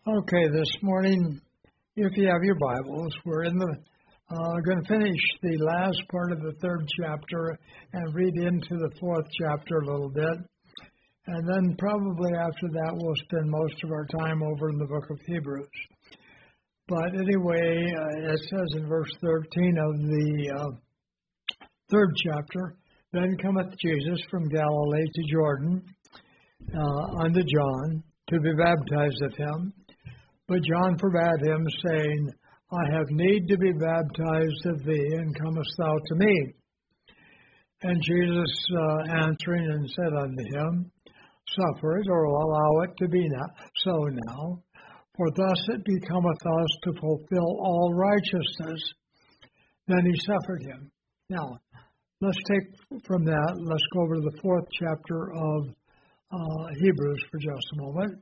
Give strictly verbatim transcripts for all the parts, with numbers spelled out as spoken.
Okay, this morning, if you have your Bibles, we're in the uh, going to finish the last part of the third chapter and read into the fourth chapter a little bit. And then probably after that, we'll spend most of our time over in the book of Hebrews. But anyway, uh, it says in verse thirteen of the uh, third chapter, "Then cometh Jesus from Galilee to Jordan uh, unto John to be baptized of him. But John forbade him, saying, I have need to be baptized of thee, and comest thou to me? And Jesus uh, answering and said unto him, Suffer it, or allow it to be not so now, for thus it becometh us to fulfill all righteousness. Then he suffered him." Now, let's take from that, let's go over to the fourth chapter of uh, Hebrews for just a moment.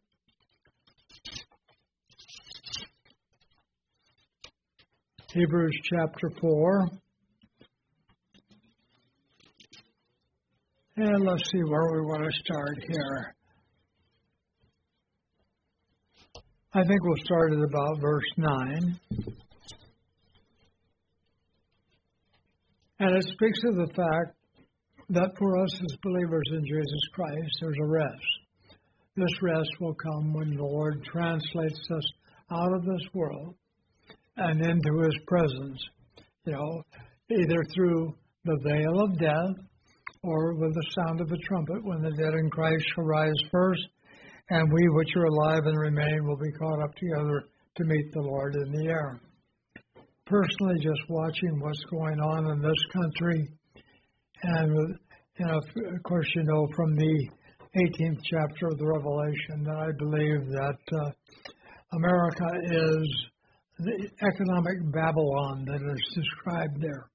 Hebrews chapter four. And let's see where we want to start here. I think we'll start at about verse nine. And it speaks of the fact that for us as believers in Jesus Christ, there's a rest. This rest will come when the Lord translates us out of this world and into his presence, you know, either through the veil of death or with the sound of the trumpet, when the dead in Christ shall rise first, and we which are alive and remain will be caught up together to meet the Lord in the air. Personally, just watching what's going on in this country, and with, you know, of course, you know from the eighteenth chapter of the Revelation that I believe that uh, America is the economic Babylon that is described there.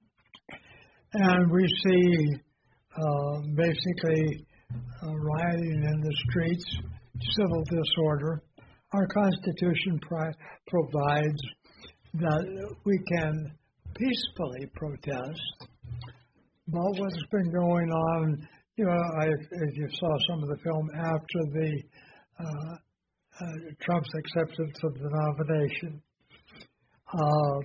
And we see uh, basically uh, rioting in the streets, civil disorder. Our Constitution pri- provides that we can peacefully protest. But what's been going on, you know, I, if you saw some of the film after the uh, uh, Trump's acceptance of the nomination, Uh,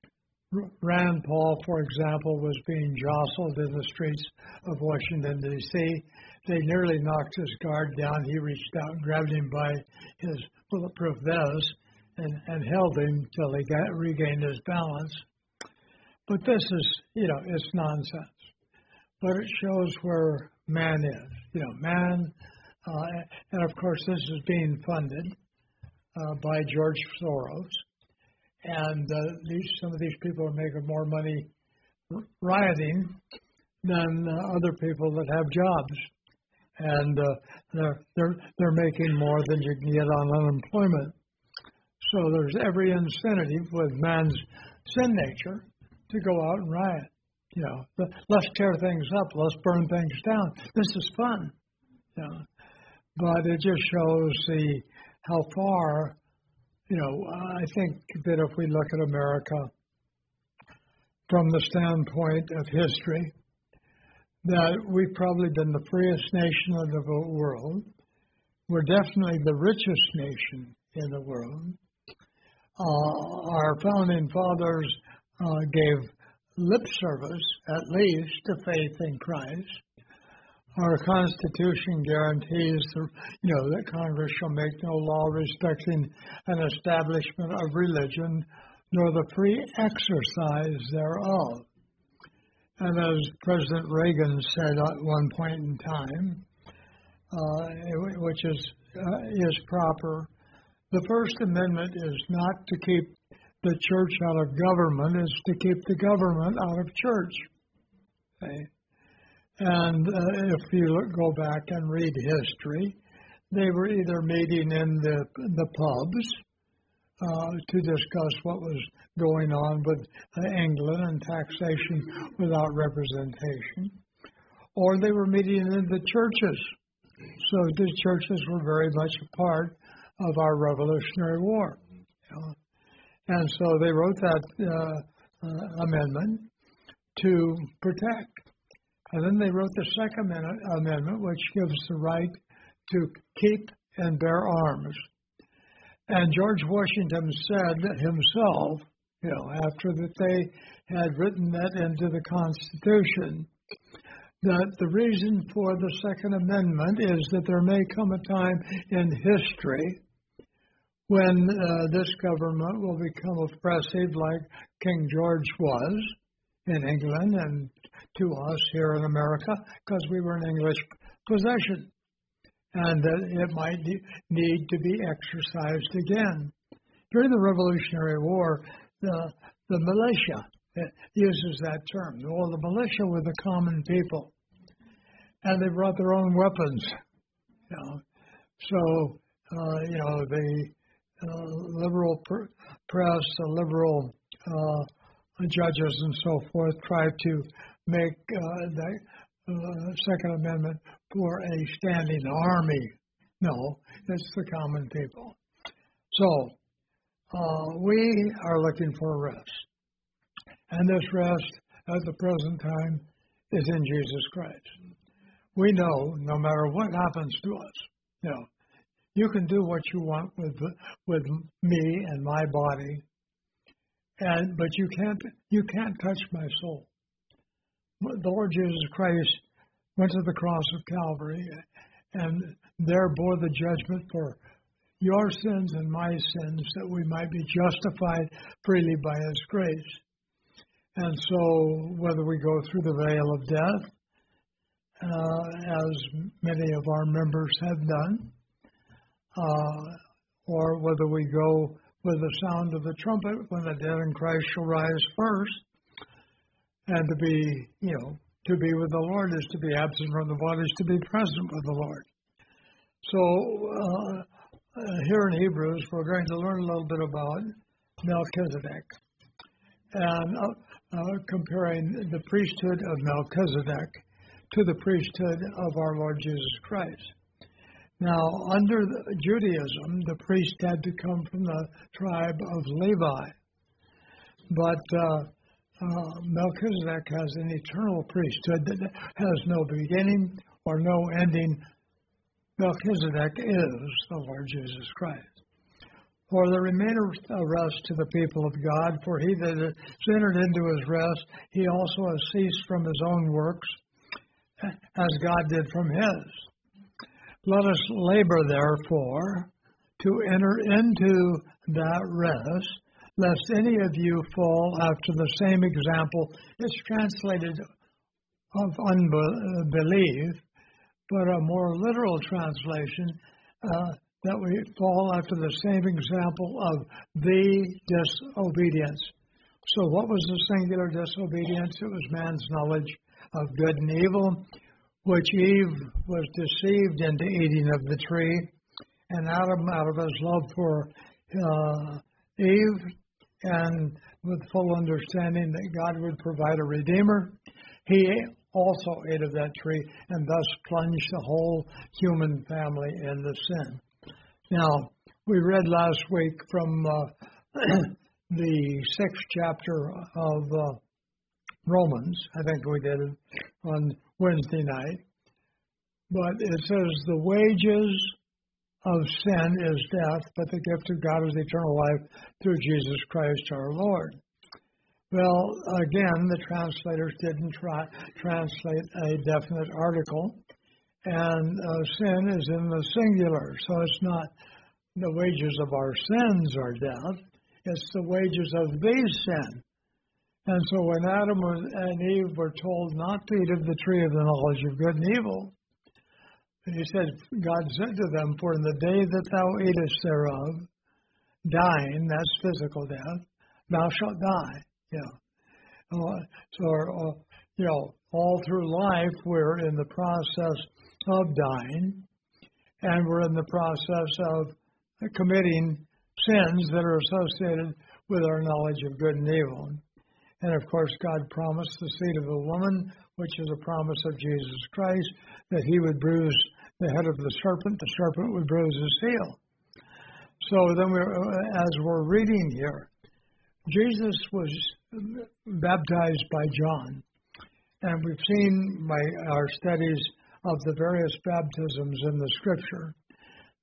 Rand Paul, for example, was being jostled in the streets of Washington, D C They nearly knocked his guard down. He reached out and grabbed him by his bulletproof vest and, and held him till he got, regained his balance. But this is, you know, it's nonsense. But it shows where man is. You know, man, uh, and of course this is being funded uh, by George Soros. And uh, these, some of these people are making more money rioting than uh, other people that have jobs, and uh, they're they're they're making more than you can get on unemployment. So there's every incentive with man's sin nature to go out and riot. You know, let's tear things up, let's burn things down. This is fun, you know. But it just shows the how far. You know, I think that if we look at America from the standpoint of history, that we've probably been the freest nation in the world. We're definitely the richest nation in the world. Uh, our founding fathers uh, gave lip service, at least, to faith in Christ. Our Constitution guarantees, you know, that Congress shall make no law respecting an establishment of religion, nor the free exercise thereof. And as President Reagan said at one point in time, uh, which is uh, is proper, the First Amendment is not to keep the church out of government; it's to keep the government out of church. Okay? And uh, if you look, go back and read history, they were either meeting in the the pubs uh, to discuss what was going on with uh, England and taxation without representation, or they were meeting in the churches. So the churches were very much a part of our Revolutionary War. You know? And so they wrote that uh, uh, amendment to protect. And then they wrote the Second Amendment, which gives the right to keep and bear arms. And George Washington said himself, you know, after that they had written that into the Constitution, that the reason for the Second Amendment is that there may come a time in history when uh, this government will become oppressive like King George was in England and to us here in America, because we were an English possession, and that it might need to be exercised again. During the Revolutionary War, the, the militia uses that term. Well, the militia were the common people, and they brought their own weapons. You know. So, uh, you know, the uh, liberal pr- press, the liberal uh, judges and so forth tried to make uh, the uh, Second Amendment for a standing army. No, it's the common people. So, uh, we are looking for a rest. And this rest at the present time is in Jesus Christ. We know no matter what happens to us, you know, you can do what you want with with me and my body, and but you can't you can't touch my soul. The Lord Jesus Christ went to the cross of Calvary and there bore the judgment for your sins and my sins, that we might be justified freely by His grace. And so whether we go through the veil of death, uh, as many of our members have done, uh, or whether we go with the sound of the trumpet when the dead in Christ shall rise first, and to be, you know, to be with the Lord is to be absent from the body, is to be present with the Lord. So uh, uh, here in Hebrews, we're going to learn a little bit about Melchizedek, and uh, uh, comparing the priesthood of Melchizedek to the priesthood of our Lord Jesus Christ. Now, under the Judaism, the priest had to come from the tribe of Levi, but uh, uh, Melchizedek has an eternal priesthood that has no beginning or no ending. Melchizedek is the Lord Jesus Christ. For the remainder of rest to the people of God, for he that has entered into his rest, he also has ceased from his own works, as God did from his. Let us labor, therefore, to enter into that rest, lest any of you fall after the same example. It's translated of unbelief, but a more literal translation, uh, that we fall after the same example of the disobedience. So what was the singular disobedience? It was man's knowledge of good and evil, which Eve was deceived into eating of the tree, and Adam, out of his love for uh, Eve, and with full understanding that God would provide a redeemer, he also ate of that tree and thus plunged the whole human family into sin. Now, we read last week from uh, the sixth chapter of uh, Romans. I think we did it on Wednesday night. But it says the wages of sin is death, but the gift of God is eternal life through Jesus Christ our Lord. Well, again, the translators didn't try, translate a definite article, and uh, sin is in the singular, so it's not the wages of our sins are death, it's the wages of these sin. And so when Adam and Eve were told not to eat of the tree of the knowledge of good and evil, he said, God said to them, for in the day that thou eatest thereof, dying, that's physical death, thou shalt die. You know. Uh, so, uh, you know, all through life, we're in the process of dying, and we're in the process of committing sins that are associated with our knowledge of good and evil. And of course, God promised the seed of the woman, which is a promise of Jesus Christ, that he would bruise the head of the serpent, the serpent would bruise his heel. So then we're, as we're reading here, Jesus was baptized by John. And we've seen by our studies of the various baptisms in the Scripture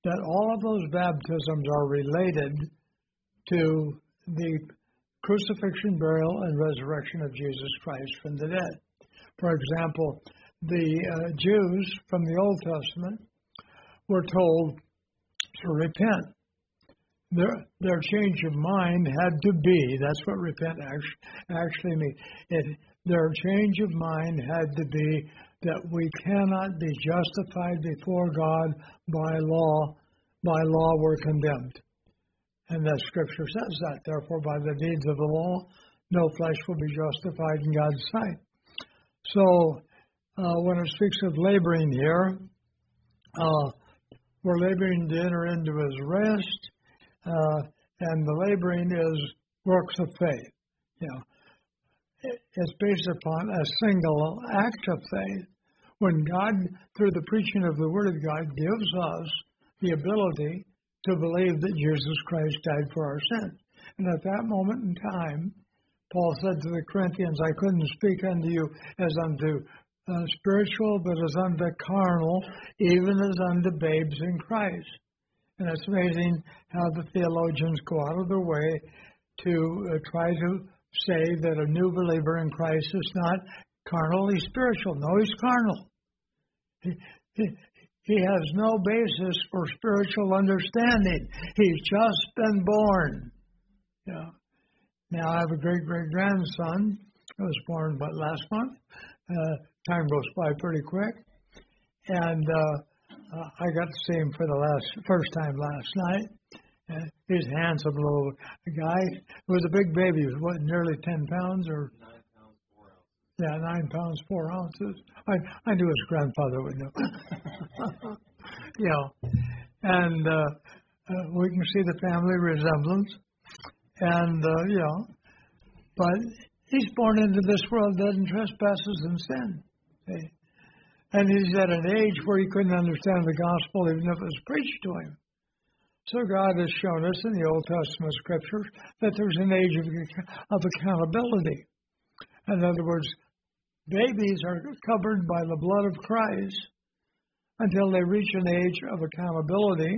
that all of those baptisms are related to the crucifixion, burial, and resurrection of Jesus Christ from the dead. For example, the uh, Jews from the Old Testament were told to repent. Their, their change of mind had to be, that's what repent actually, actually means. It, their change of mind had to be that we cannot be justified before God by law. By law we're condemned. And that scripture says that. Therefore, by the deeds of the law, no flesh will be justified in God's sight. So, uh, when it speaks of laboring here, uh, we're laboring to enter into his rest, uh, and the laboring is works of faith. You know, it's based upon a single act of faith. When God, through the preaching of the Word of God, gives us the ability to believe that Jesus Christ died for our sins. And at that moment in time, Paul said to the Corinthians, I couldn't speak unto you as unto uh, spiritual, but as unto carnal, even as unto babes in Christ. And it's amazing how the theologians go out of their way to uh, try to say that a new believer in Christ is not carnally spiritual. No, he's carnal. He, he, he has no basis for spiritual understanding. He's just been born. Yeah. Now, I have a great-great-grandson who was born but last month. Uh, time goes by pretty quick. And uh, uh, I got to see him for the last first time last night. Uh, he's a handsome little guy. He was a big baby. He was, what, nearly ten pounds or... Yeah, nine pounds, four ounces. I, I knew his grandfather would know. You know, and uh, uh, we can see the family resemblance. And, uh, you know, but he's born into this world dead in trespasses and sin. See? And he's at an age where he couldn't understand the gospel even if it was preached to him. So God has shown us in the Old Testament scriptures that there's an age of, of accountability. In other words, babies are covered by the blood of Christ until they reach an age of accountability,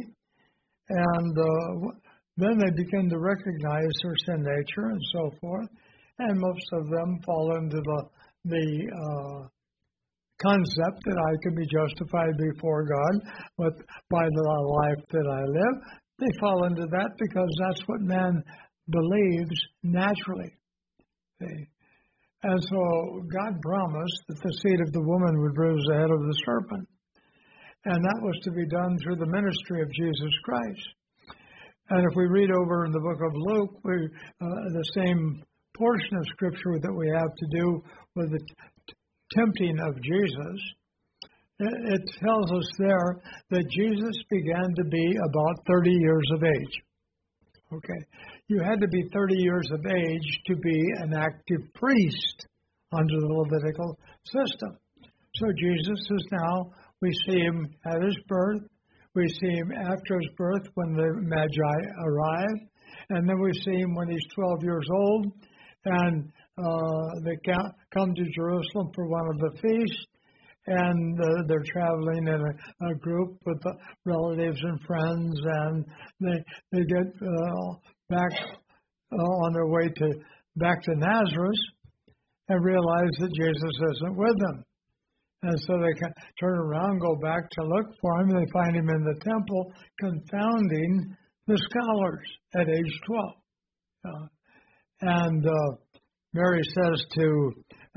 and uh, then they begin to recognize their sin nature and so forth, and most of them fall into the, the uh, concept that I can be justified before God but by the life that I live. They fall into that because that's what man believes naturally. See? And so God promised that the seed of the woman would bruise the head of the serpent. And that was to be done through the ministry of Jesus Christ. And if we read over in the book of Luke, we, uh, the same portion of Scripture that we have to do with the t- tempting of Jesus, it, it tells us there that Jesus began to be about thirty years of age. Okay. You had to be thirty years of age to be an active priest under the Levitical system. So Jesus is now, we see him at his birth, we see him after his birth when the Magi arrive, and then we see him when he's twelve years old, and uh, they come to Jerusalem for one of the feasts, and uh, they're traveling in a, a group with uh, relatives and friends, and they they get uh, back uh, on their way to back to Nazareth and realize that Jesus isn't with them. And so they can turn around, go back to look for him, and they find him in the temple confounding the scholars at age twelve. Uh, and uh, Mary says to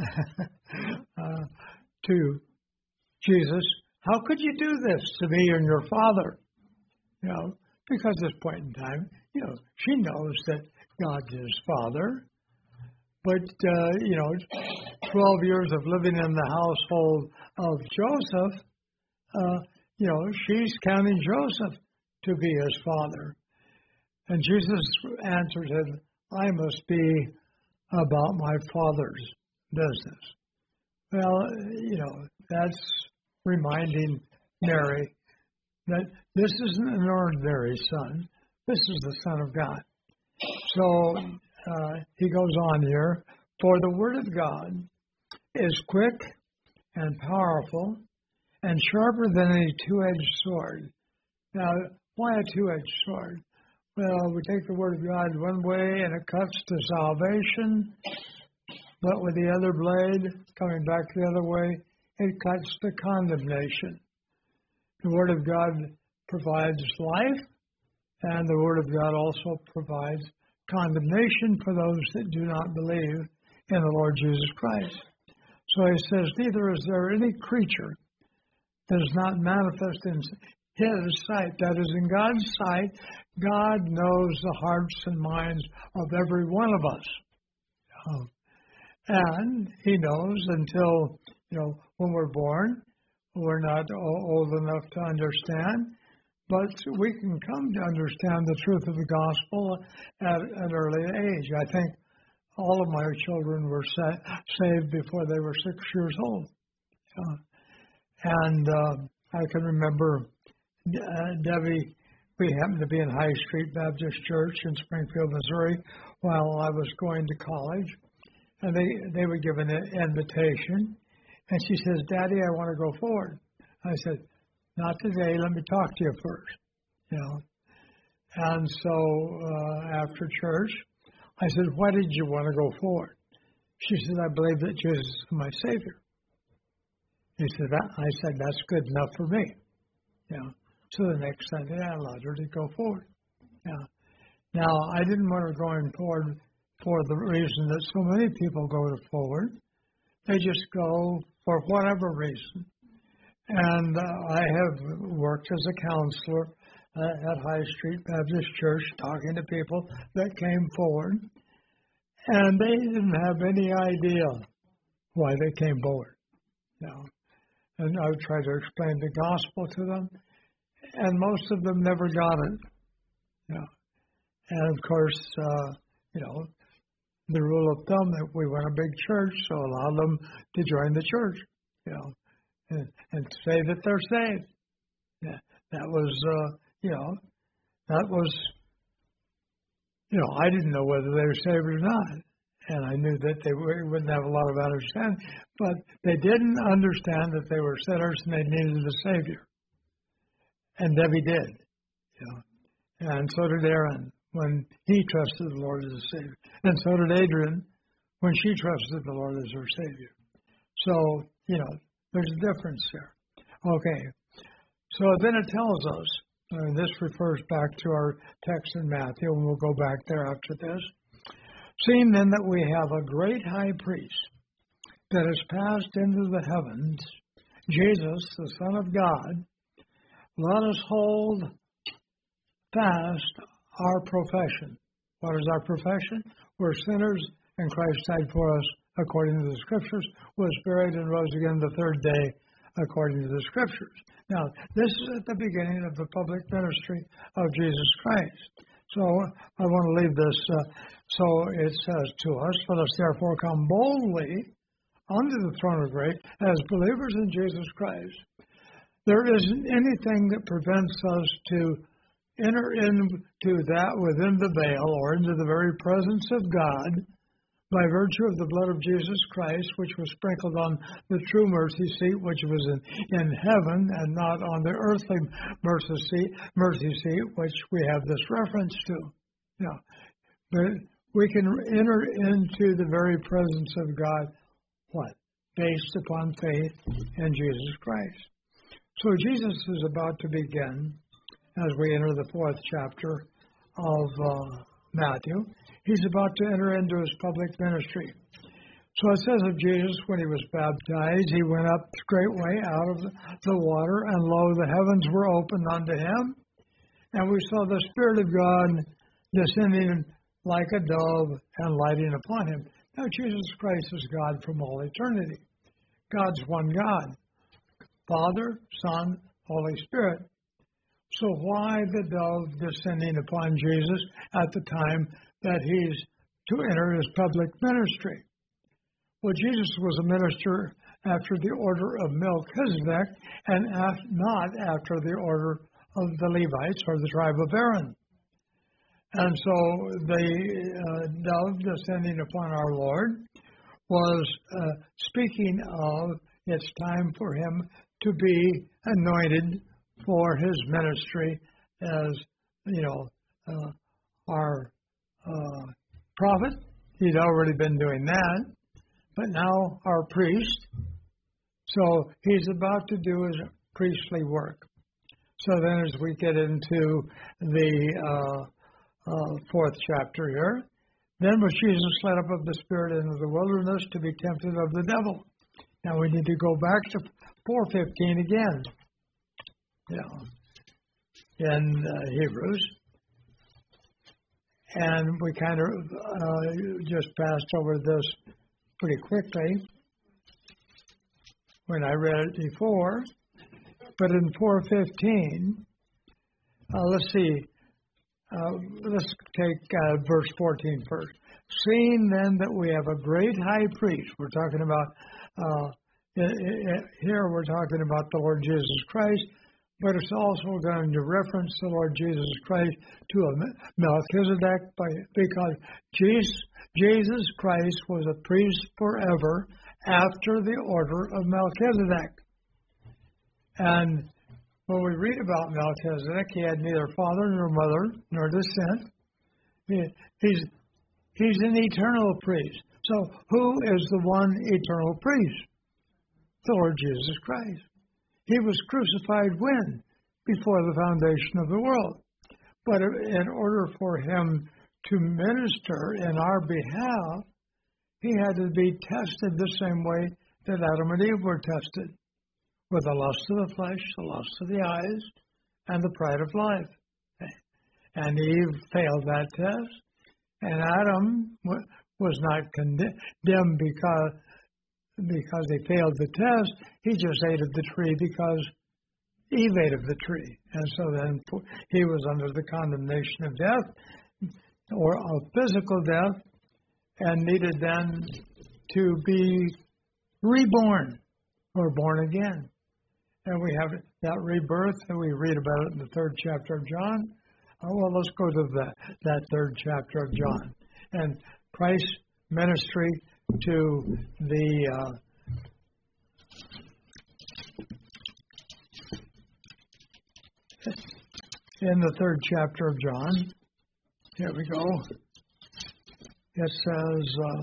uh, to Jesus, how could you do this to me and your father? You know, because at this point in time, you know, she knows that God is his father. But, uh, you know, twelve years of living in the household of Joseph, uh, you know, she's counting Joseph to be his father. And Jesus answered him, I must be about my father's business. Well, you know, that's reminding Mary that this isn't an ordinary son. This is the Son of God. So uh, he goes on here, for the word of God is quick and powerful and sharper than any two-edged sword, Now, why a two-edged sword? Well, we take the Word of God one way and it cuts to salvation, but with the other blade, coming back the other way, it cuts to condemnation. The Word of God provides life, and the Word of God also provides condemnation for those that do not believe in the Lord Jesus Christ. So he says, neither is there any creature that is not manifest in his sight. That is, in God's sight, God knows the hearts and minds of every one of us. Um, and he knows until, you know, when we're born, we're not old enough to understand, but we can come to understand the truth of the gospel at an early age. I think all of my children were sa- saved before they were six years old. Uh, and uh, I can remember uh, Debbie, we happened to be in High Street Baptist Church in Springfield, Missouri, while I was going to college. And they, they were given an invitation. And she says, Daddy, I want to go forward. I said, not today. Let me talk to you first. You know. And so uh, after church, I said, why did you want to go forward? She said, I believe that Jesus is my Savior. He said, that, I said, that's good enough for me. You know. So the next Sunday, I allowed her to go forward. Yeah. Now, I didn't want her going forward for the reason that so many people go to forward. They just go for whatever reason. And uh, I have worked as a counselor uh, at High Street Baptist Church, talking to people that came forward, and they didn't have any idea why they came forward. You know. And I would try to explain the gospel to them, and most of them never got it. You know. And of course, uh, you know, the rule of thumb that we want a big church, so allow them to join the church, you know, and, and say that they're saved. Yeah, that was, uh, you know, that was, you know, I didn't know whether they were saved or not, and I knew that they wouldn't have a lot of understanding, but they didn't understand that they were sinners and they needed a Savior. And Debbie did, you know, and so did Aaron when he trusted the Lord as a Savior. And so did Adrian when she trusted the Lord as her Savior. So, you know, there's a difference there. Okay. So then it tells us, and this refers back to our text in Matthew, and we'll go back there after this. Seeing then that we have a great high priest that has passed into the heavens, Jesus, the Son of God, let us hold fast our profession. What is our profession? We're sinners, and Christ died for us according to the Scriptures, was buried and rose again the third day according to the Scriptures. Now, this is at the beginning of the public ministry of Jesus Christ. So I want to leave this. Uh, so it says to us, let us therefore come boldly unto the throne of grace as believers in Jesus Christ. There isn't anything that prevents us to enter into that within the veil or into the very presence of God by virtue of the blood of Jesus Christ, which was sprinkled on the true mercy seat, which was in, in heaven and not on the earthly mercy seat, mercy seat, which we have this reference to. Yeah. But we can enter into the very presence of God, what? Based upon faith in Jesus Christ. So Jesus is about to begin, as we enter the fourth chapter of uh, Matthew. He's about to enter into his public ministry. So it says of Jesus, when he was baptized, he went up straightway out of the water, and lo, the heavens were opened unto him, and we saw the Spirit of God descending like a dove and lighting upon him. Now, Jesus Christ is God from all eternity. God's one God, Father, Son, Holy Spirit. So why the dove descending upon Jesus at the time that he's to enter his public ministry? Well, Jesus was a minister after the order of Melchizedek and not after the order of the Levites or the tribe of Aaron. And so the uh, dove descending upon our Lord was uh, speaking of it's time for him to be anointed for his ministry as, you know, uh, our uh, prophet. He'd already been doing that, but now our priest. So he's about to do his priestly work. So then as we get into the uh, uh, fourth chapter here, then was Jesus led up of the Spirit into the wilderness to be tempted of the devil. Now we need to go back to four fifteen again, you know, in uh, Hebrews. And we kind of uh, just passed over this pretty quickly when I read it before. But in four fifteen, uh, let's see, uh, let's take uh, verse fourteen first. Seeing then that we have a great high priest, we're talking about, uh, it, it, here we're talking about the Lord Jesus Christ, but it's also going to reference the Lord Jesus Christ to a Melchizedek by, because Jesus, Jesus Christ was a priest forever after the order of Melchizedek. And when we read about Melchizedek, he had neither father nor mother nor descent. He, he's, he's an eternal priest. So who is the one eternal priest? The Lord Jesus Christ. He was crucified when? Before the foundation of the world. But in order for him to minister in our behalf, he had to be tested the same way that Adam and Eve were tested, with the lust of the flesh, the lust of the eyes, and the pride of life. And Eve failed that test, and Adam was not condemned because, because he failed the test. He just ate of the tree because Eve ate of the tree. And so then he was under the condemnation of death, or of physical death, and needed then to be reborn or born again. And we have that rebirth, and we read about it in the third chapter of John. Oh, well, let's go to the, that third chapter of John. And Christ's ministry to the uh, in the third chapter of John. Here we go. It says, uh,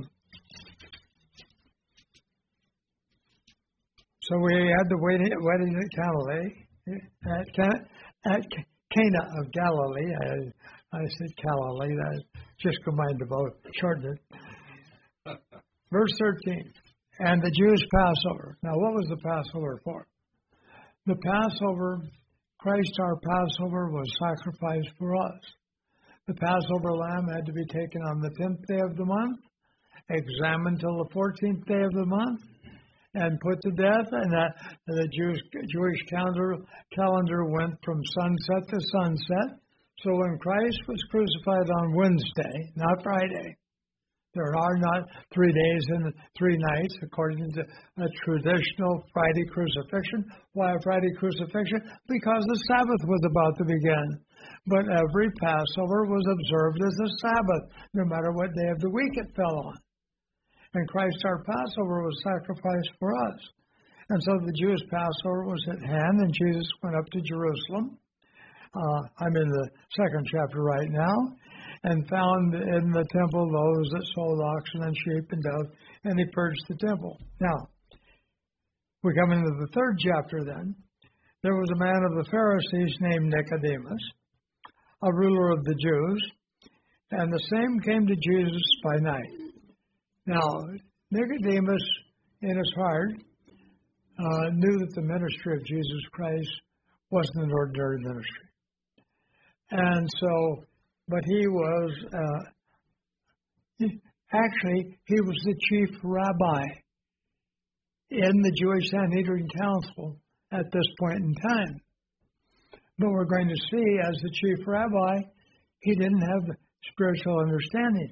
so we had the wedding, wedding at Galilee, at, Can- at Cana of Galilee. I, I said Galilee, that just combined the both, shortened it. Verse thirteen, and the Jews' Passover. Now, what was the Passover for? The Passover, Christ our Passover, was sacrificed for us. The Passover lamb had to be taken on the tenth day of the month, examined till the fourteenth day of the month, and put to death. And that, the Jewish, Jewish calendar, calendar went from sunset to sunset. So when Christ was crucified on Wednesday, not Friday, there are not three days and three nights according to a traditional Friday crucifixion. Why a Friday crucifixion? Because the Sabbath was about to begin. But every Passover was observed as a Sabbath, no matter what day of the week it fell on. And Christ our Passover was sacrificed for us. And so the Jewish Passover was at hand, and Jesus went up to Jerusalem. Uh, I'm in the second chapter right now, and found in the temple those that sold oxen and sheep and doves, and he purged the temple. Now, we come into the third chapter then. There was a man of the Pharisees named Nicodemus, a ruler of the Jews, and the same came to Jesus by night. Now, Nicodemus, in his heart, uh, knew that the ministry of Jesus Christ wasn't an ordinary ministry. And so, but he was, uh, he, actually, he was the chief rabbi in the Jewish Sanhedrin Council at this point in time. But we're going to see, as the chief rabbi, he didn't have spiritual understanding.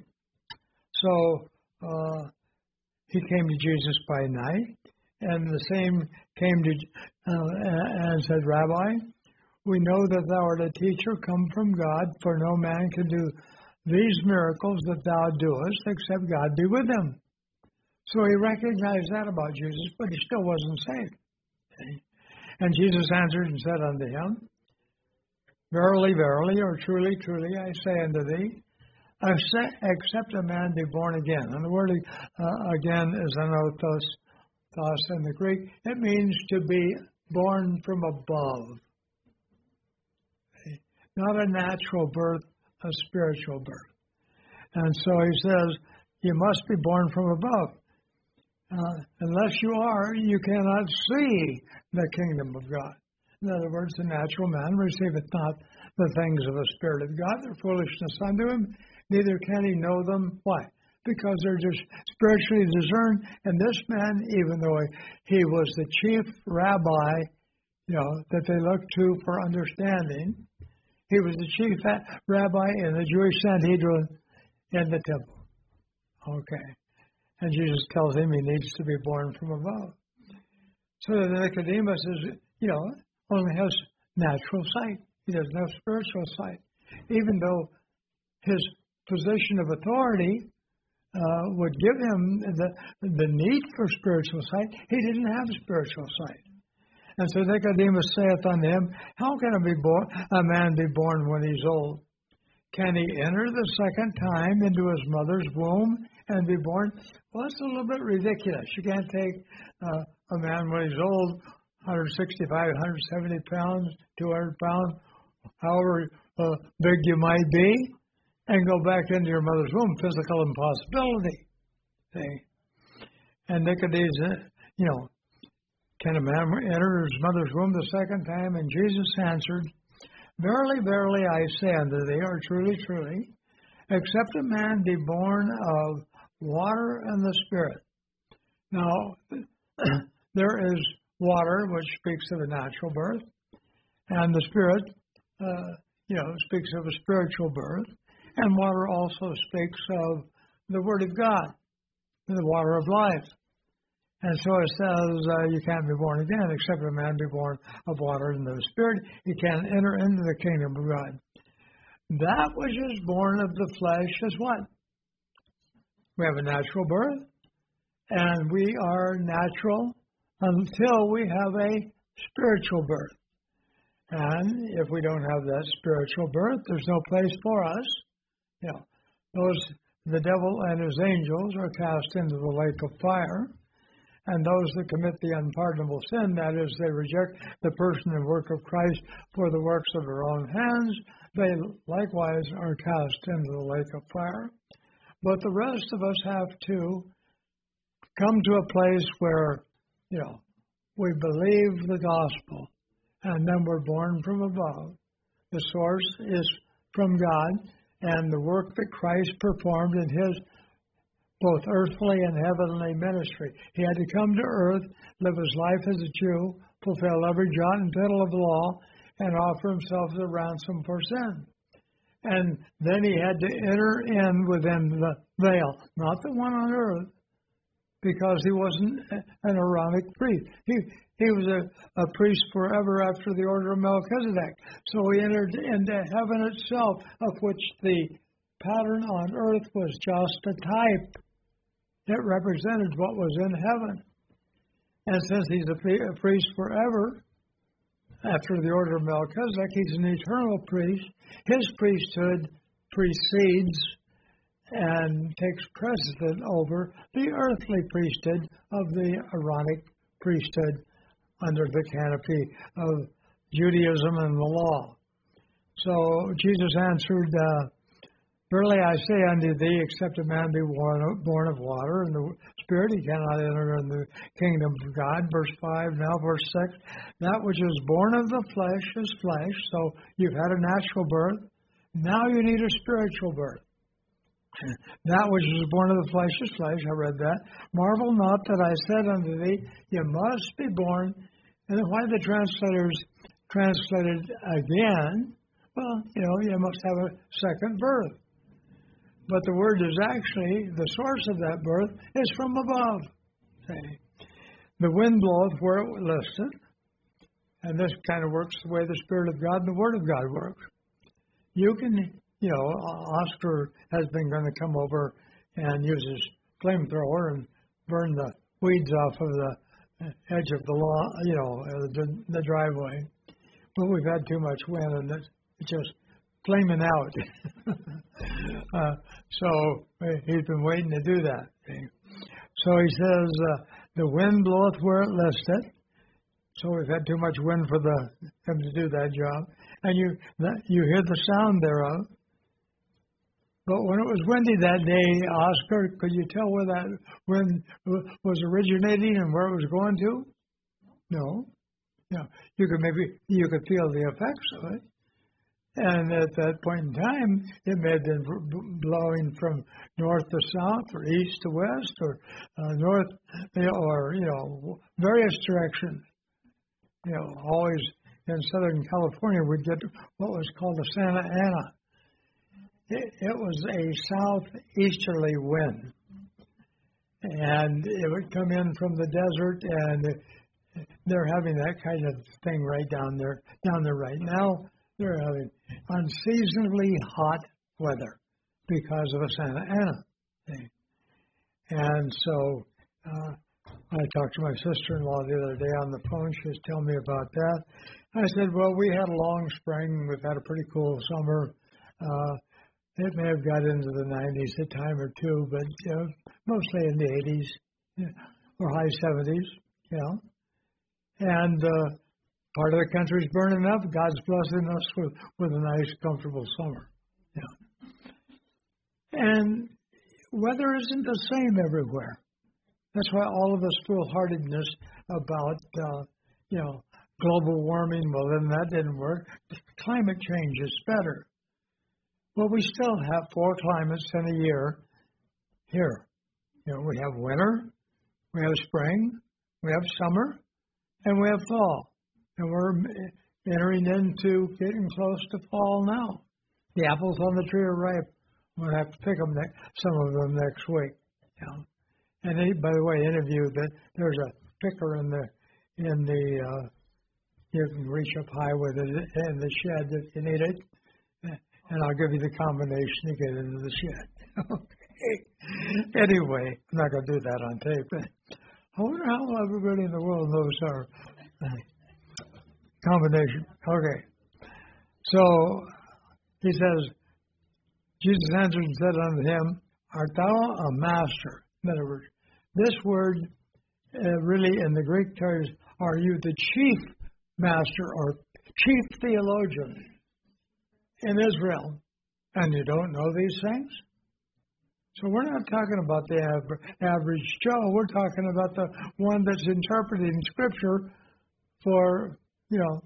So uh, he came to Jesus by night, and the same came to uh, and said, Rabbi, we know that thou art a teacher come from God, for no man can do these miracles that thou doest, except God be with him. So he recognized that about Jesus, but he still wasn't saved. Okay? And Jesus answered and said unto him, Verily, verily, or truly, truly, I say unto thee, except a man be born again. And the word uh, again is anothos, thos in the Greek. It means to be born from above. Not a natural birth, a spiritual birth. And so he says, you must be born from above. Uh, unless you are, you cannot see the kingdom of God. In other words, the natural man receiveth not the things of the Spirit of God. They're foolishness unto him, neither can he know them. Why? Because they're just spiritually discerned. And this man, even though he was the chief rabbi, you know, that they looked to for understanding, he was the chief rabbi in the Jewish Sanhedrin in the temple. Okay. And Jesus tells him he needs to be born from above. So that Nicodemus is, you know, only has natural sight. He doesn't have spiritual sight. Even though his position of authority uh, would give him the, the need for spiritual sight, he didn't have spiritual sight. And so Nicodemus saith unto him, How can a, be born, a man be born when he's old? Can he enter the second time into his mother's womb and be born? Well, that's a little bit ridiculous. You can't take uh, a man when he's old, one sixty-five, one seventy pounds, two hundred pounds, however uh, big you might be, and go back into your mother's womb. Physical impossibility. See? And Nicodemus, you know, can a man enter his mother's womb the second time? And Jesus answered, Verily, verily, I say unto thee, or truly, truly, except a man be born of water and the Spirit. Now, there is water, which speaks of a natural birth, and the Spirit, uh, you know, speaks of a spiritual birth, and water also speaks of the Word of God, the water of life. And so it says uh, you can't be born again except a man be born of water and the Spirit. He can't enter into the kingdom of God. That which is born of the flesh is what? We have a natural birth, and we are natural until we have a spiritual birth. And if we don't have that spiritual birth, there's no place for us. You know, those, the devil and his angels are cast into the lake of fire. And those that commit the unpardonable sin, that is, they reject the person and work of Christ for the works of their own hands, they likewise are cast into the lake of fire. But the rest of us have to come to a place where, you know, we believe the gospel, and then we're born from above. The source is from God, and the work that Christ performed in his both earthly and heavenly ministry. He had to come to earth, live his life as a Jew, fulfill every jot and tittle of the law, and offer himself as a ransom for sin. And then he had to enter in within the veil, not the one on earth, because he wasn't an Aaronic priest. He he was a, a priest forever after the order of Melchizedek. So he entered into heaven itself, of which the pattern on earth was just a type. It represented what was in heaven. And since he's a priest forever, after the order of Melchizedek, he's an eternal priest. His priesthood precedes and takes precedent over the earthly priesthood of the Aaronic priesthood under the canopy of Judaism and the law. So Jesus answered, uh, Verily I say unto thee, except a man be born of, born of water and the Spirit, he cannot enter in the kingdom of God. Verse five, now verse six, that which is born of the flesh is flesh. So you've had a natural birth. Now you need a spiritual birth. That which is born of the flesh is flesh. I read that. Marvel not that I said unto thee, you must be born. And why the translators translated again? Well, you know, you must have a second birth. But the word is actually, the source of that birth is from above. See? The wind bloweth where it listeth. And this kind of works the way the Spirit of God and the Word of God works. You can, you know, Oscar has been going to come over and use his flamethrower and burn the weeds off of the, edge of the lawn, you know, uh, the, the driveway. But we've had too much wind, and it's just flaming out. uh, so he's been waiting to do that. So he says, uh, the wind bloweth where it listeth. So we've had too much wind for the him to do that job. And you that, you hear the sound thereof. But when it was windy that day, Oscar, could you tell where that wind was originating and where it was going to? No. No. You could maybe you could feel the effects of it. And at that point in time, it may have been blowing from north to south, or east to west, or uh, north, or you know, various directions. You know, always in Southern California, we'd get what was called a Santa Ana. It, it was a southeasterly wind, and it would come in from the desert, and they're having that kind of thing right down there, down there right now. They're having unseasonably hot weather because of a Santa Ana thing. And so uh, I talked to my sister-in-law the other day on the phone. She was telling me about that. I said, well, we had a long spring. We've had a pretty cool summer. Uh, it may have got into the nineties a time or two, but you know, mostly in the eighties, you know, or high seventies, you know. And uh, part of the country's burning up. God's blessing us with, with a nice, comfortable summer. Yeah. And weather isn't the same everywhere. That's why all of us foolhardiness about, uh, you know, global warming. Well, then that didn't work. Climate change is better. Well, we still have four climates in a year here. You know, we have winter, we have spring, we have summer, and we have fall. And we're entering into getting close to fall now. The apples on the tree are ripe. I'm going to have to pick them, ne- some of them next week. You know. And they, by the way, interviewed that there's a picker in the in the uh, you can reach up high with it in the shed if you need it, and I'll give you the combination to get into the shed. Okay. Anyway, I'm not going to do that on tape. I wonder how everybody in the world knows our uh, combination. Okay. So he says, Jesus answered and said unto him, art thou a master? In other words, this word uh, really in the Greek terms, are you the chief master or chief theologian in Israel, and you don't know these things? So we're not talking about the average Joe. We're talking about the one that's interpreting Scripture for, you know,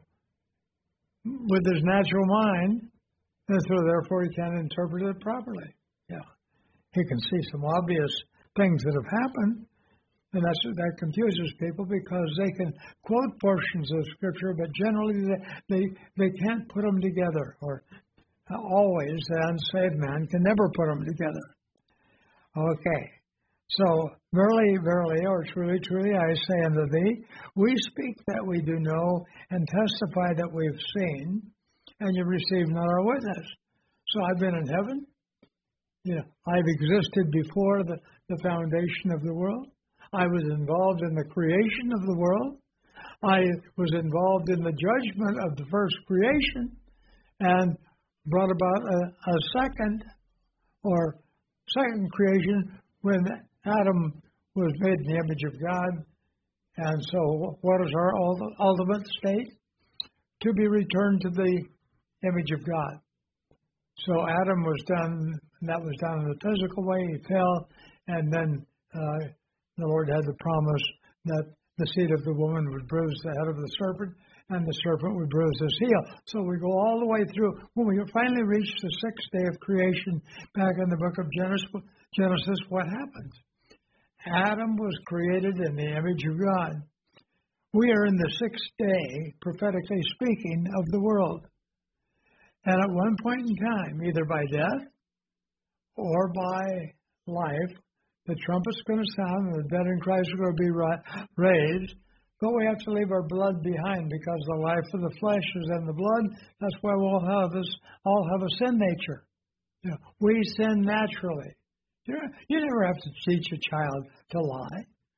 with his natural mind, and so therefore he can't interpret it properly. Yeah, he can see some obvious things that have happened, and that's, that confuses people because they can quote portions of Scripture, but generally they they, they can't put them together, or always the unsaved man can never put them together. Okay, so verily, verily, or truly, truly, I say unto thee, we speak that we do know, and testify that we've seen, and you receive not our witness. So I've been in heaven. You know, I've existed before the, the foundation of the world. I was involved in the creation of the world. I was involved in the judgment of the first creation, and brought about a, a second, or second creation when Adam was made in the image of God. And so what is our ultimate state? To be returned to the image of God. So Adam was done, that was done in a physical way. He fell, and then uh, the Lord had the promise that the seed of the woman would bruise the head of the serpent, and the serpent would bruise his heel. So we go all the way through. When we finally reach the sixth day of creation, back in the book of Genesis, Genesis, what happens? Adam was created in the image of God. We are in the sixth day, prophetically speaking, of the world. And at one point in time, either by death or by life, the trumpet's going to sound, and the dead in Christ are going to be raised. But we have to leave our blood behind, because the life of the flesh is in the blood. That's why we all have this, all have a sin nature. You know, we sin naturally. You know, you never have to teach a child to lie.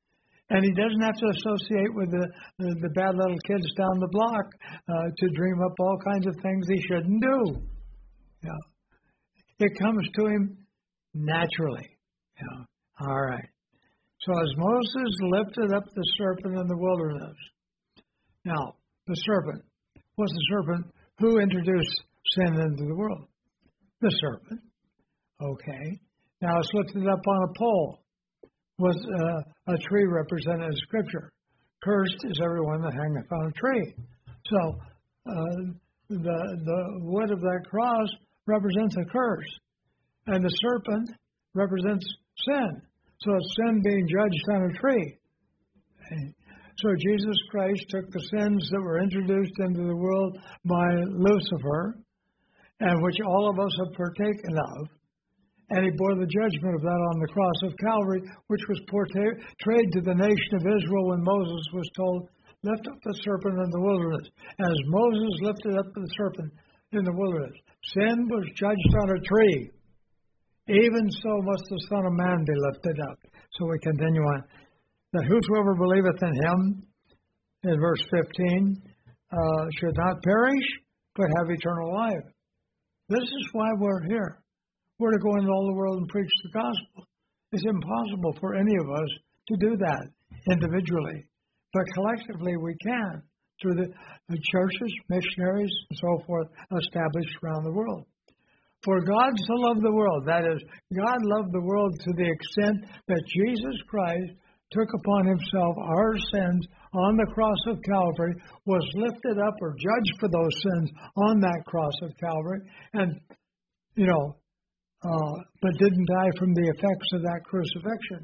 And he doesn't have to associate with the, the, the bad little kids down the block uh, to dream up all kinds of things he shouldn't do. Yeah. It comes to him naturally. Yeah. All right. So as Moses lifted up the serpent in the wilderness. Now, the serpent. What's the serpent? Who introduced sin into the world? The serpent. Okay. Now it's lifted up on a pole. Was uh, a tree represented in Scripture. Cursed is everyone that hangeth on a tree. So uh, the the wood of that cross represents a curse, and the serpent represents sin. So it's sin being judged on a tree. Okay. So Jesus Christ took the sins that were introduced into the world by Lucifer, and which all of us have partaken of. And he bore the judgment of that on the cross of Calvary, which was portrayed to the nation of Israel when Moses was told, lift up the serpent in the wilderness. As Moses lifted up the serpent in the wilderness, sin was judged on a tree. Even so must the Son of Man be lifted up. So we continue on. That whosoever believeth in him, in verse fifteen, uh, should not perish, but have eternal life. This is why we're here. We're to go into all the world and preach the gospel. It's impossible for any of us to do that individually. But collectively we can through the, the churches, missionaries, and so forth established around the world. For God so loved the world, that is, God loved the world to the extent that Jesus Christ took upon himself our sins on the cross of Calvary, was lifted up or judged for those sins on that cross of Calvary, and, you know, Uh, but didn't die from the effects of that crucifixion.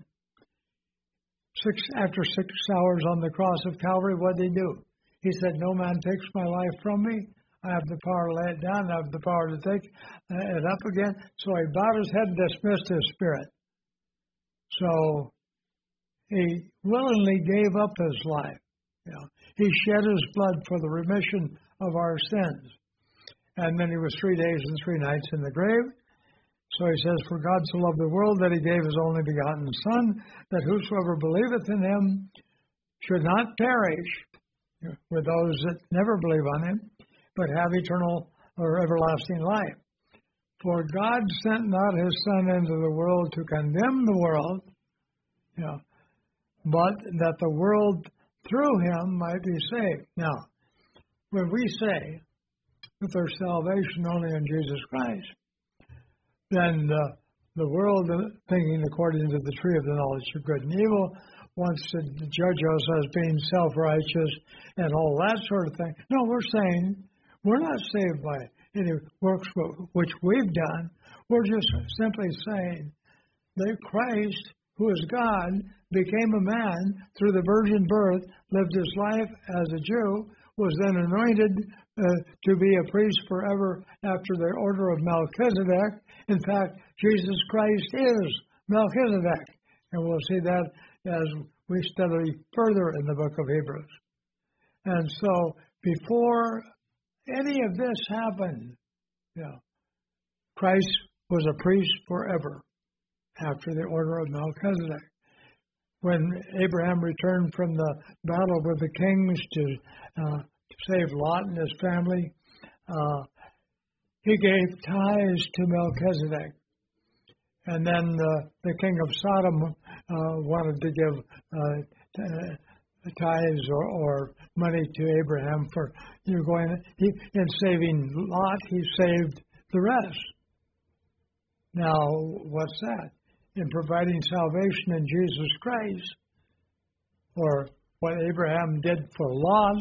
Six, after six hours on the cross of Calvary, what did he do? He said, no man takes my life from me. I have the power to lay it down. I have the power to take it up again. So he bowed his head and dismissed his spirit. So he willingly gave up his life. You know, he shed his blood for the remission of our sins. And then he was three days and three nights in the grave. So he says, for God so loved the world that he gave his only begotten Son, that whosoever believeth in him should not perish, with those that never believe on him, but have eternal or everlasting life. For God sent not his Son into the world to condemn the world, you know, but that the world through him might be saved. Now, when we say that there's salvation only in Jesus Christ, then uh, the world, uh, thinking according to the tree of the knowledge of good and evil, wants to judge us as being self-righteous and all that sort of thing. No, we're saying we're not saved by any works which we've done. We're just simply saying that Christ, who is God, became a man through the virgin birth, lived his life as a Jew, was then anointed uh, to be a priest forever after the order of Melchizedek. In fact, Jesus Christ is Melchizedek. And we'll see that as we study further in the book of Hebrews. And so before any of this happened, you know, Christ was a priest forever after the order of Melchizedek. When Abraham returned from the battle with the kings to uh, save Lot and his family, uh, he gave tithes to Melchizedek. And then uh, the king of Sodom uh, wanted to give uh, t- tithes or, or money to Abraham for you know, going. He, in saving Lot, he saved the rest. Now, what's that? In providing salvation in Jesus Christ, or what Abraham did for Lot,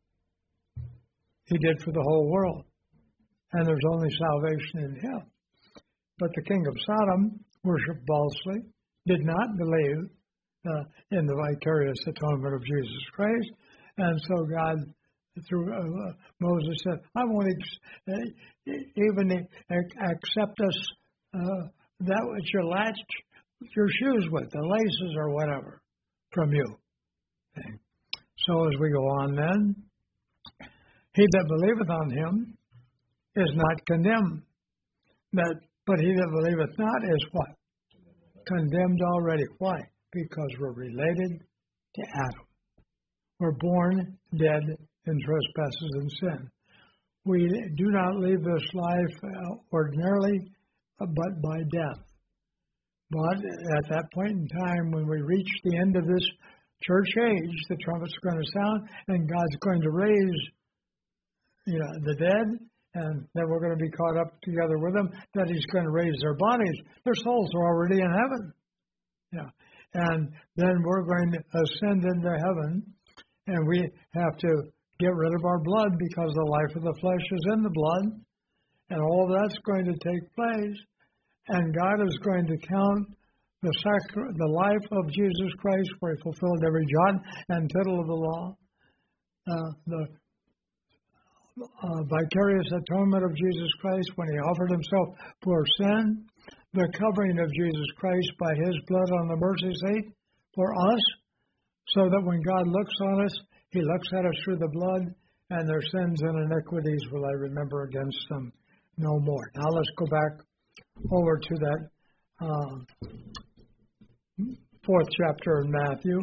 he did for the whole world. And there's only salvation in him. But the king of Sodom worshipped falsely, did not believe uh, in the vicarious atonement of Jesus Christ. And so God, through uh, Moses, said, I won't ex- uh, even accept us uh, that which you latch your shoes with, the laces or whatever, from you. Okay. So as we go on then, he that believeth on him is not condemned. That, but he that believeth not is what? Condemned already. Why? Because we're related to Adam. We're born dead in trespasses and sin. We do not leave this life uh, ordinarily, uh, but by death. But at that point in time, when we reach the end of this church age, the trumpet's going to sound, and God's going to raise, you know, the dead, and then we're going to be caught up together with them. That He's going to raise their bodies. Their souls are already in heaven. Yeah, and then we're going to ascend into heaven, and we have to get rid of our blood because the life of the flesh is in the blood, and all that's going to take place. And God is going to count the sacri- the life of Jesus Christ, where He fulfilled every jot and tittle of the law, uh, the uh, vicarious atonement of Jesus Christ when He offered Himself for sin, the covering of Jesus Christ by His blood on the mercy seat for us, so that when God looks on us, He looks at us through the blood, and their sins and iniquities will I remember against them no more. Now let's go back over to that uh, fourth chapter in Matthew.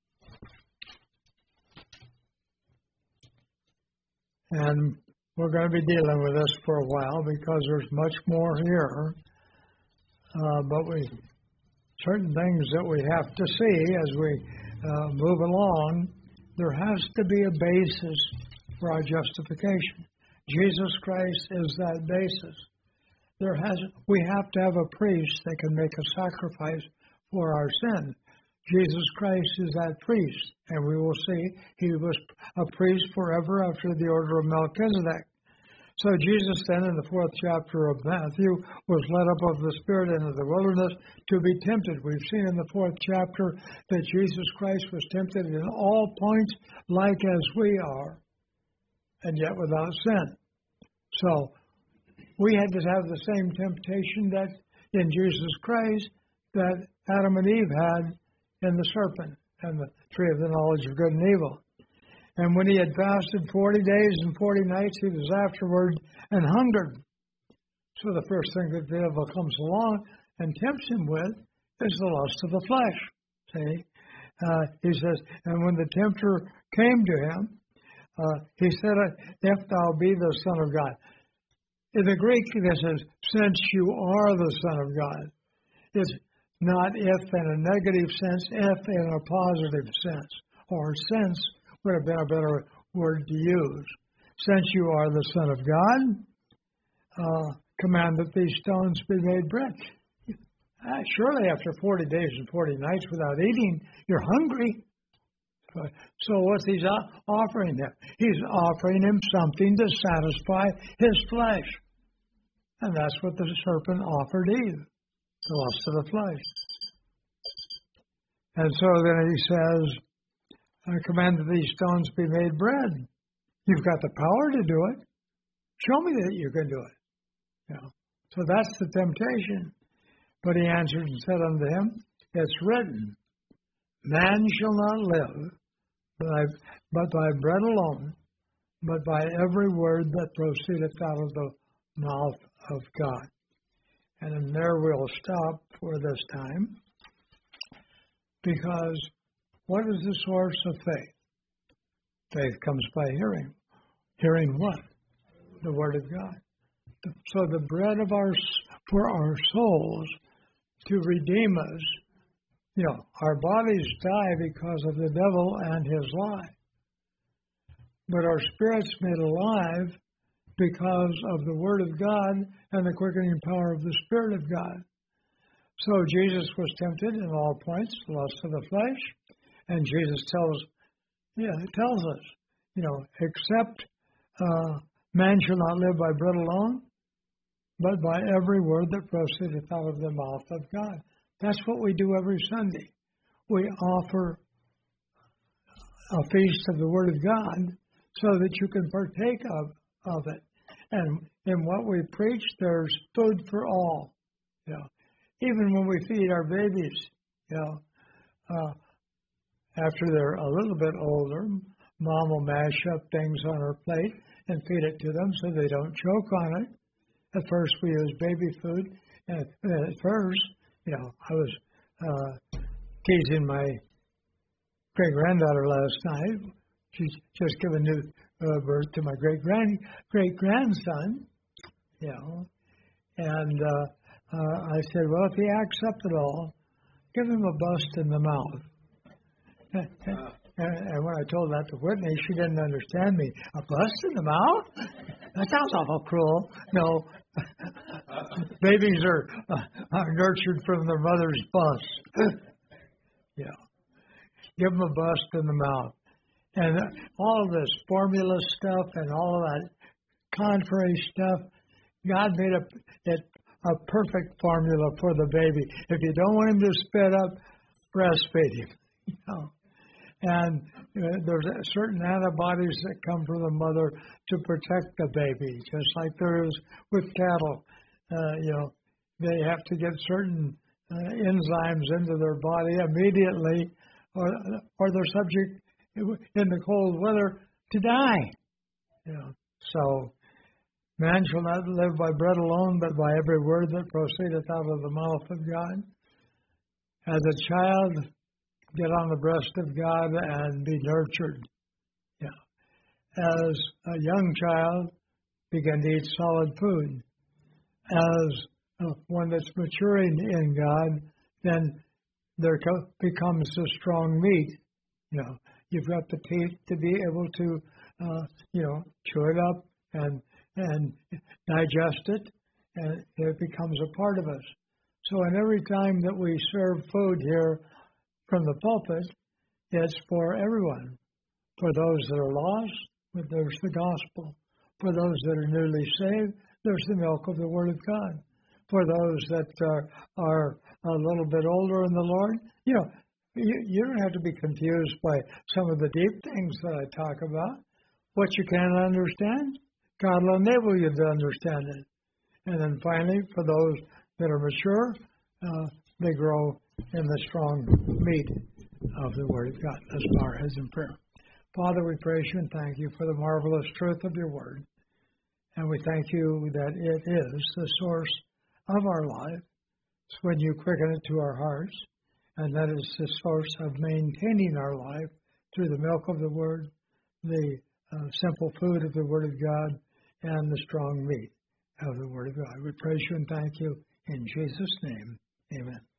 And we're going to be dealing with this for a while because there's much more here. Uh, but we certain things that we have to see as we uh, move along. There has to be a basis for our justification. Jesus Christ is that basis. There has we have to have a priest that can make a sacrifice for our sin. Jesus Christ is that priest, and we will see He was a priest forever after the order of Melchizedek. So Jesus then, in the fourth chapter of Matthew, was led up of the Spirit into the wilderness to be tempted. We've seen in the fourth chapter that Jesus Christ was tempted in all points like as we are, and yet without sin. So we had to have the same temptation that in Jesus Christ that Adam and Eve had in the serpent and the tree of the knowledge of good and evil. And when he had fasted forty days and forty nights, he was afterward and hungered. So the first thing that the devil comes along and tempts him with is the lust of the flesh. See? Uh, he says, and when the tempter came to him, uh, he said, if thou be the Son of God. In the Greek, this is, since you are the Son of God. It's not if in a negative sense, if in a positive sense, or since would have been a better word to use. Since you are the Son of God, uh, command that these stones be made bread. Uh, surely after forty days and forty nights without eating, you're hungry. So what's he offering him? He's offering him something to satisfy his flesh. And that's what the serpent offered Eve, the lust of the flesh. And so then he says, I command that these stones be made bread. You've got the power to do it. Show me that you can do it. You know, so that's the temptation. But he answered and said unto him, it's written, man shall not live by, but by bread alone, but by every word that proceedeth out of the mouth of God. And there we'll stop for this time, because what is the source of faith? Faith comes by hearing. Hearing what? The Word of God. So the bread of our for our souls to redeem us. You know, our bodies die because of the devil and his lie. But our spirit's made alive because of the Word of God and the quickening power of the Spirit of God. So Jesus was tempted in all points, the lust of the flesh. And Jesus tells, yeah, it tells us, you know, except uh, man shall not live by bread alone, but by every word that proceedeth out of the mouth of God. That's what we do every Sunday. We offer a feast of the Word of God so that you can partake of, of it. And in what we preach, there's food for all. You know, even when we feed our babies, you know, uh, after they're a little bit older, Mom will mash up things on her plate and feed it to them so they don't choke on it. At first, we use baby food. And at first, you know, I was uh, teasing my great granddaughter last night. She's just given new uh, birth to my great grand great grandson. You know, and uh, uh, I said, well, if he acts up at all, give him a bust in the mouth. And, and when I told that to Whitney, she didn't understand me. A bust in the mouth? That sounds awful cruel. No, babies are uh, are nurtured from their mother's bust. Yeah, give them a bust in the mouth. And all of this formula stuff and all of that contrary stuff, God made a, it a perfect formula for the baby. If you don't want him to spit up, breastfeed him. You know? And uh, there's certain antibodies that come from the mother to protect the baby, just like there is with cattle. Uh, you know, they have to get certain uh, enzymes into their body immediately, or or they're subject in the cold weather to die. You know, so man shall not live by bread alone, but by every word that proceedeth out of the mouth of God. As a child, get on the breast of God and be nurtured. Yeah. As a young child, begin to eat solid food. As uh, one that's maturing in God, then there co- becomes a strong meat. You know, you've got the teeth to be able to, uh, you know, chew it up and and digest it, and it becomes a part of us. So, in every time that we serve food here from the pulpit, it's for everyone. For those that are lost, there's the gospel. For those that are newly saved, there's the milk of the Word of God. For those that are, are a little bit older in the Lord, you know, you, you don't have to be confused by some of the deep things that I talk about. What you can't understand, God will enable you to understand it. And then finally, for those that are mature, uh, they grow in the strong meat of the Word of God. Let's bow our heads in prayer. Father, we praise you and thank you for the marvelous truth of your Word. And we thank you that it is the source of our life. It's when you quicken it to our hearts, and that is the source of maintaining our life through the milk of the Word, the uh, simple food of the Word of God, and the strong meat of the Word of God. We praise you and thank you in Jesus' name. Amen.